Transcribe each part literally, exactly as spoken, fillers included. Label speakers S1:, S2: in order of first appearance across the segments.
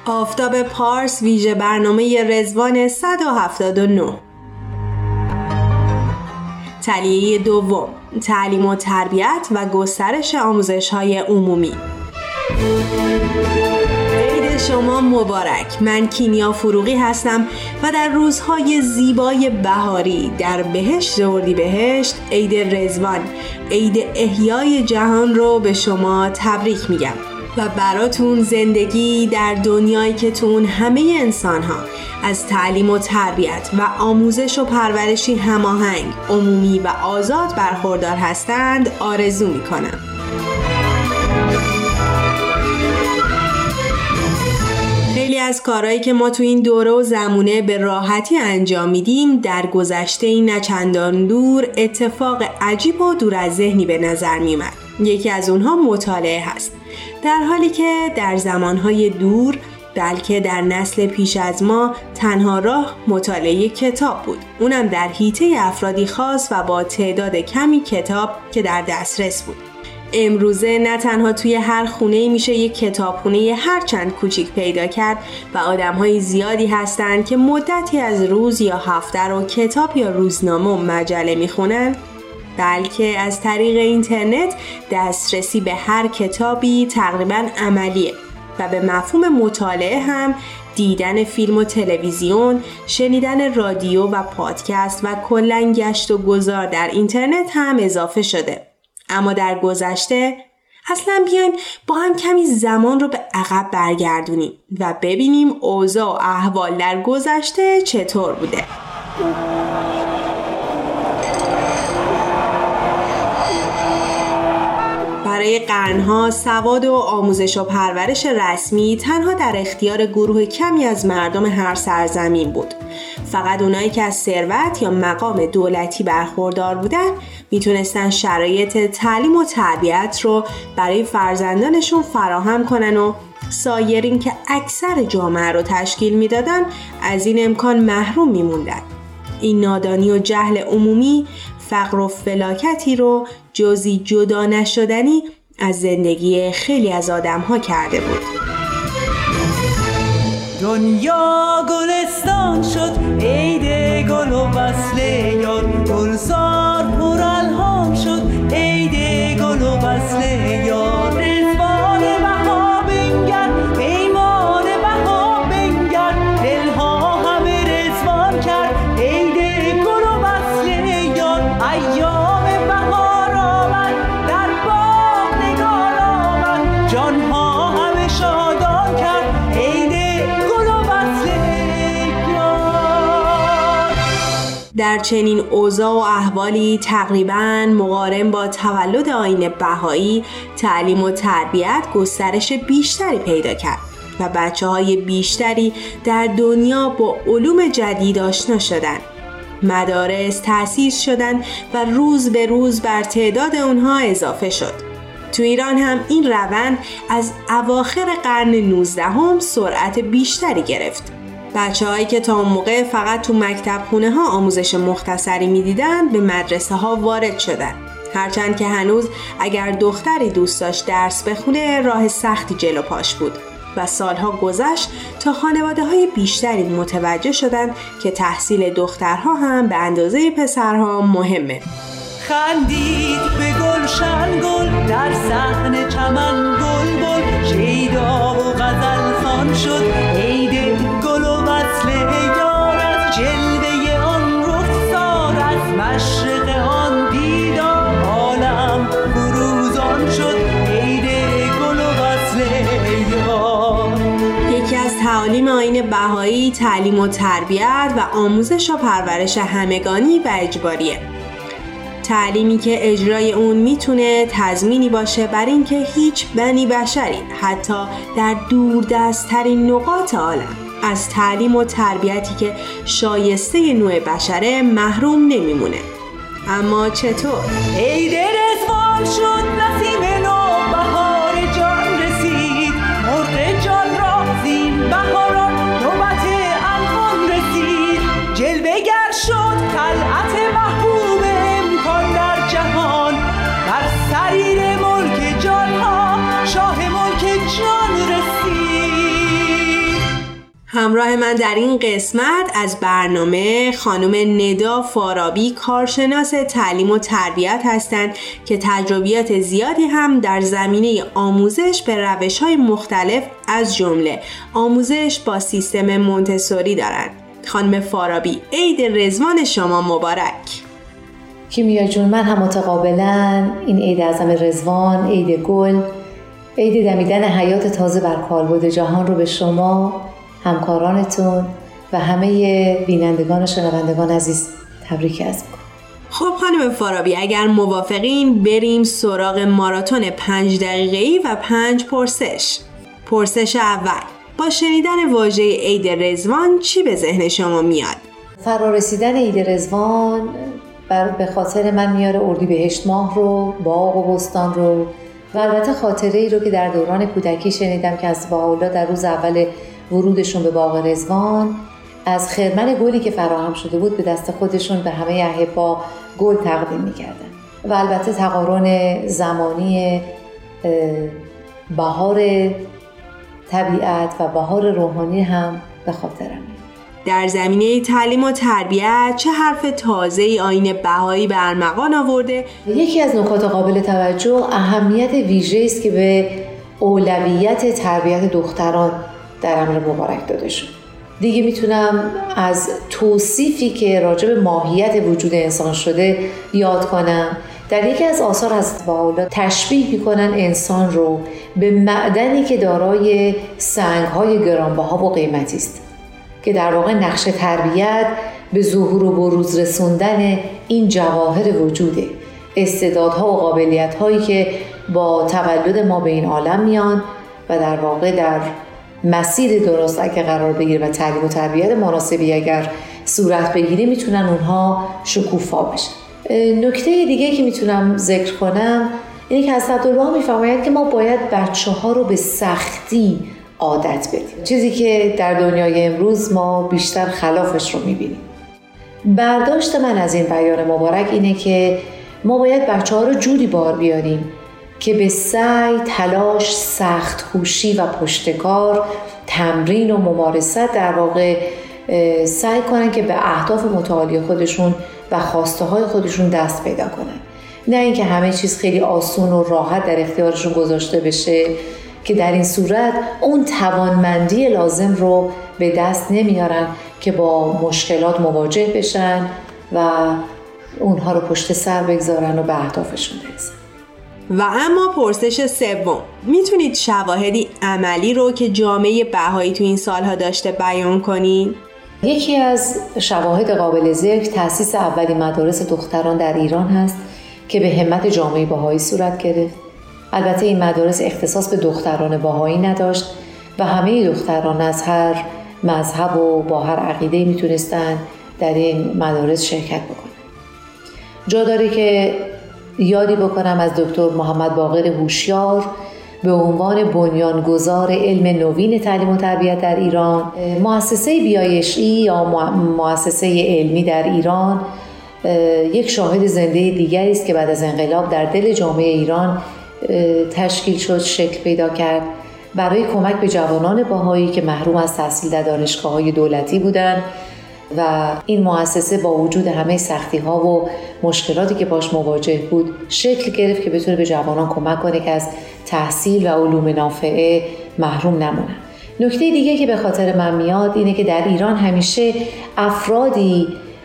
S1: آفتاب پارس ویژه برنامه رضوان صد و هفتاد و نه. تلیه دوم، تعلیم و تربیت و گسترش آموزش‌های عمومی. عید شما مبارک. من کینیا فروغی هستم و در روزهای زیبای بهاری در بهشت اردیبهشت، عید رضوان، عید احیای جهان رو به شما تبریک میگم و براتون زندگی در دنیایی که تون همه انسان‌ها از تعلیم و تربیت و آموزش و پرورشی هماهنگ، عمومی و آزاد برخوردار هستند آرزو میکنم. خیلی از کارهایی که ما تو این دوره و زمونه به راحتی انجام میدیم در گذشته این نچندان دور اتفاق عجیب و دور از ذهنی به نظر میومد. یکی از اونها مطالعه هست، در حالی که در زمانهای دور بلکه در نسل پیش از ما تنها راه مطالعه کتاب بود، اونم در حیطه افرادی خاص و با تعداد کمی کتاب که در دسترس بود. امروزه نه تنها توی هر خونه‌ای میشه یک کتابخونه هر چند کوچیک پیدا کرد و آدم‌های زیادی هستند که مدتی از روز یا هفته رو کتاب یا روزنامه و مجله میخونن، بلکه از طریق اینترنت دسترسی به هر کتابی تقریباً عملیه و به مفهوم مطالعه هم دیدن فیلم و تلویزیون، شنیدن رادیو و پادکست و کلاً گشت و گذار در اینترنت هم اضافه شده. اما در گذشته اصلا بیاین با هم کمی زمان رو به عقب برگردونیم و ببینیم اوضاع و احوال در گذشته چطور بوده. برای قرنها سواد و آموزش و پرورش رسمی تنها در اختیار گروه کمی از مردم هر سرزمین بود. فقط اونایی که از ثروت یا مقام دولتی برخوردار بودن میتونستن شرایط تعلیم و تربیت رو برای فرزندانشون فراهم کنن و سایرین که اکثر جامعه رو تشکیل میدادن از این امکان محروم میموندن. این نادانی و جهل عمومی فقر و فلاکتی رو جزئی جدا نشدنی از زندگی خیلی از آدم‌ها کرده بود.
S2: دنیا گلستان شد، عید گل و وصل یار، گلزار پر الهام شد، عید گل و وصل یار. رضوان بها بنگر، پیمان بها بنگر، دلها همه رضوان کرد، عید گل و وصل یار. ایام بهار آمد، در باغ نگار آمد، جانها همه شادان کرد، عید
S1: در چنین اوضاع و احوالی تقریباً مقارن با تولد آیین بهایی، تعلیم و تربیت گسترش بیشتری پیدا کرد و بچه‌های بیشتری در دنیا با علوم جدید آشنا شدند. مدارس تأسیس شدند و روز به روز بر تعداد اونها اضافه شد. تو ایران هم این روند از اواخر قرن نوزدهم سرعت بیشتری گرفت. بچه‌هایی که تا اون موقع فقط تو مکتب خونه ها آموزش مختصری می‌دیدن به مدرسه ها وارد شدن. هرچند که هنوز اگر دختری دوست داشت درس بخونه راه سختی جلو پاش بود و سالها گذشت تا خانواده‌های بیشتری متوجه شدند که تحصیل دخترها هم به اندازه پسرها مهمه.
S2: خندید به گلشن گل، در صحن چمن بلبل، شیدا و غزل خوان شد، عید گل و وصل یار. از جلوه آن رخسار، از مشرق آن دیدار، عالم فروزان شد، عید گل و وصل یار.
S1: یکی از تعالیم آیین بهایی تعلیم و تربیت و آموزش و پرورش همگانی و اجباریه. تعلیمی که اجرای اون میتونه تضمینی باشه بر اینکه هیچ بنی بشری حتی در دوردست‌ترین نقاط عالم از تعلیم و تربیتی که شایسته نوع بشره محروم نمیمونه. اما چطور؟
S2: عید رضوان شد، نسیم نو بهار جان رسید، مرغ جان را زین بهاران نوبت الوان رسید، جلوه گر شد طلعت محبوب امکان در جهان، بر سریر ملک جان ها شاه ملک جان رسید.
S1: همراه من در این قسمت از برنامه خانم ندا فارابی، کارشناس تعلیم و تربیت هستند که تجربیات زیادی هم در زمینه آموزش به روش‌های مختلف از جمله آموزش با سیستم مونتسوری دارند. خانم فارابی، عید رضوان شما مبارک.
S3: کیمیا جون، من هم متقابلا این عید اعظم رضوان، عید گل، عید دمیدن حیات تازه بر کالبد جهان رو به شما، همکارانتون و همه بینندگان و شنوندگان عزیز تبریک عرض می‌کنم.
S1: خب خانم فارابی، اگر موافقین بریم سراغ ماراتون پنج دقیقه‌ای و پنج پرسش. پرسش اول: با شنیدن واژه عید رضوان چی به ذهن شما میاد؟
S3: فرارسیدن عید رضوان بر به خاطر من میاره اردیبهشت ماه رو، باغ و بستان رو و البته خاطره ای رو که در دوران کودکی شنیدم که از بهاءالله در روز اول ورودشون به باغ رضوان از خرمن گلی که فراهم شده بود به دست خودشون به همه احبا گل تقدیم می‌کردن و البته تقارن زمانی بهار طبیعت و بهار روحانی هم به خاطرم.
S1: در زمینه تعلیم و تربیت چه حرف تازه‌ای آیین بهایی به ارمغان آورده؟
S3: یکی از نکات قابل توجه اهمیت ویژه‌ای است که به اولویت تربیت دختران در امر مبارک داده شد. دیگه میتونم از توصیفی که راجع به ماهیت وجود انسان شده یاد کنم. در یکی از آثار حضرت بهاءالله تشبیه میکنن انسان رو به معدنی که دارای سنگ‌های گرانبها و قیمتی است که در واقع نقش تربیت به ظهور و بروز رسوندن این جواهر وجوده، استعدادها و قابلیت‌هایی که با تولد ما به این عالم میان و در واقع در مسیر درست اگه قرار بگیره و تعلیم و تربیت مناسبی اگر صورت بگیره میتونن اونها شکوفا بشن. نکته دیگه که میتونم ذکر کنم اینه که حضرت الله میفرمایند که ما باید بچه ها رو به سختی عادت بدیم، چیزی که در دنیای امروز ما بیشتر خلافش رو میبینیم. برداشت من از این بیان مبارک اینه که ما باید بچه ها رو جوری بار بیاریم که به سعی، تلاش، سخت کوشی و پشتکار، تمرین و ممارست در واقع سعی کنن که به اهداف متعالی خودشون و خواسته های خودشون دست پیدا کنن. نه اینکه همه چیز خیلی آسون و راحت در اختیارشون گذاشته بشه که در این صورت اون توانمندی لازم رو به دست نمیارن که با مشکلات مواجه بشن و اونها رو پشت سر بگذارن و به اهدافشون برسن.
S1: و اما پرسش سوم، میتونید شواهدی عملی رو که جامعه بهایی تو این سالها داشته بیان کنین؟
S3: یکی از شواهد قابل ذکر تأسیس اولین مدارس دختران در ایران هست که به همت جامعه بهایی صورت گرفت. البته این مدارس اختصاص به دختران بهایی نداشت و همه دختران از هر مذهب و با هر عقیده میتونستن در این مدارس شرکت بکنن. جا داره که یادی بکنم از دکتر محمد باقر هوشیار به عنوان بنیانگذار علم نوین تعلیم و تربیت در ایران، مؤسسه بیایشی یا مؤسسه علمی در ایران یک شاهد زنده دیگری است که بعد از انقلاب در دل جامعه ایران تشکیل شد، شکل پیدا کرد برای کمک به جوانان بهایی که محروم از تحصیل در دانشگاه‌های دولتی بودند و این مؤسسه با وجود همه سختی‌ها و مشکلاتی که باش مواجه بود شکل گرفت که بتونه به جوانان کمک کنه که از تحصیل و علوم نافعه محروم نمونن. نکته دیگه که به خاطر من میاد اینه که در ایران همیشه افرادی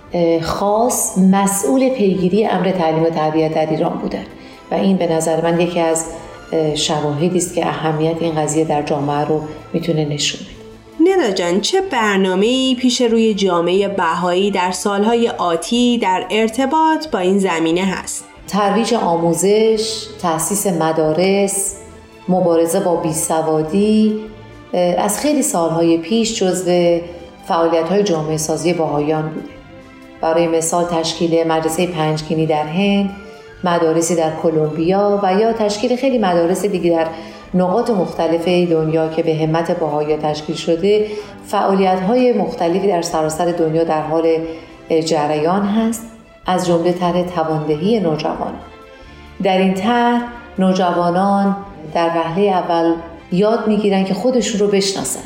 S3: خاص مسئول پیگیری امر تعلیم و تربیت در ایران بودن و این به نظر من یکی از شواهدی است که اهمیت این قضیه در جامعه رو میتونه نشون بده.
S1: ندا جان، چه برنامه‌ای پیش روی جامعه بهایی در سالهای آتی در ارتباط با این زمینه هست؟
S3: ترویج آموزش، تأسیس مدارس، مبارزه با بیسوادی از خیلی سالهای پیش جزو فعالیت‌های جامعه سازی بهاییان بوده. برای مثال تشکیل مدرسه پنجگینی در هند، مدارسی در کلمبیا و یا تشکیل خیلی مدارس دیگه در نقاط مختلف دنیا که به همت بهایی تشکیل شده. فعالیت‌های مختلفی در سراسر دنیا در حال جریان هست، از جمله طرح تواندهی نوجوانان. در این طرح نوجوانان در وهله اول یاد میگیرن که خودشون رو بشناسن.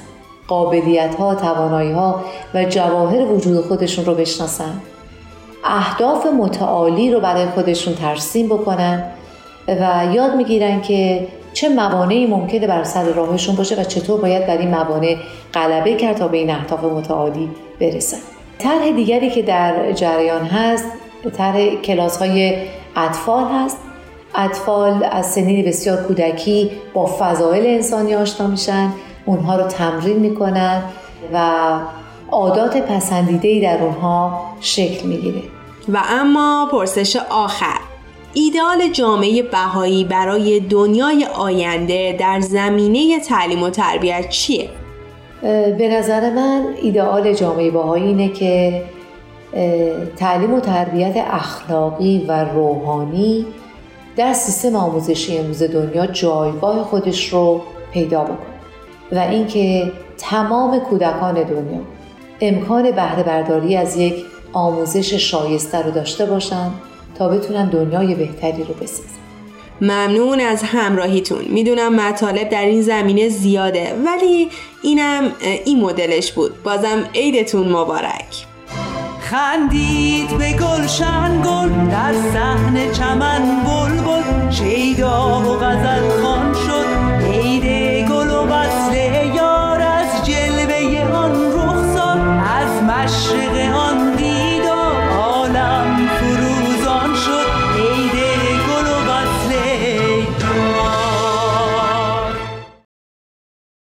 S3: قابلیت‌ها، توانایی‌ها و جواهر وجود خودشون رو بشناسن، اهداف متعالی رو برای خودشون ترسیم بکنن و یاد میگیرن که چه موانعی ممکنه بر سر راهشون باشه و چطور باید بر این موانع غلبه کرد تا به این اهداف متعالی برسن. طرح دیگری که در جریان هست طرح کلاس‌های اطفال هست. اطفال از سنین بسیار کودکی با فضایل انسانی آشنا میشن، اونها رو تمرین میکنن و عادات پسندیده‌ای در اونها شکل میگیره.
S1: و اما پرسش آخر، ایدئال جامعه بهایی برای دنیای آینده در زمینه تعلیم و تربیت چیه؟
S3: به نظر من ایدئال جامعه بهایی اینه که تعلیم و تربیت اخلاقی و روحانی در سیستم آموزشی امروز دنیا جایگاه خودش رو پیدا بکنه و اینکه تمام کودکان دنیا امکان بهره برداری از یک آموزش شایسته رو داشته باشن تا بتونن دنیای بهتری رو بسازن.
S1: ممنون از همراهیتون. میدونم مطالب در این زمینه زیاده ولی اینم این مدلش بود. بازم عیدتون مبارک.
S2: خندید به گلشن گل، در صحن چمن بلبل، شیدا و غزل خوان شد عید گل و وصل